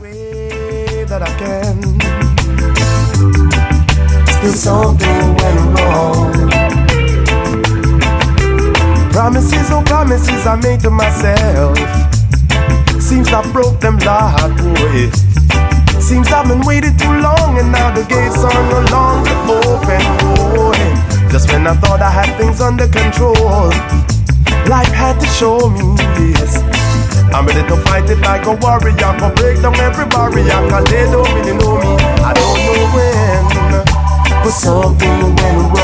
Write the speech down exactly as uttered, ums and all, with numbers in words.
way that I can. Still something went wrong. Promises, oh promises I made to myself. Seems I broke them, Lord, boy. Seems I've been waiting too long, and now the gates are no longer open, boy. Just when I thought I had things under control, life had to show me this. I'm ready to fight it like a warrior, go break down every barrier, cause they don't really know me. I don't know when, but something went wrong.